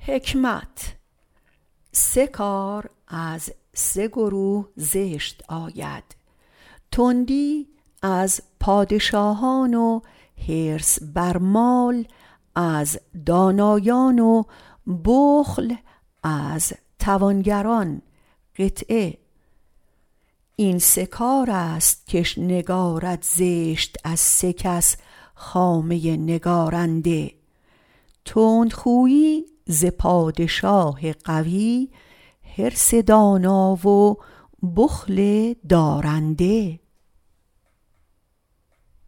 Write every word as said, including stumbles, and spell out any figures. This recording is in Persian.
سه کار از سه گروه زشت آید: تندی از پادشاهان و حرص بر مال از دانایان و بخل از توانگران. این سه کار است کش نگارد زشت از سه کس خامه نگارنده: تندخویی ز پادشاه قوی، حرص دانا و بخل دارنده.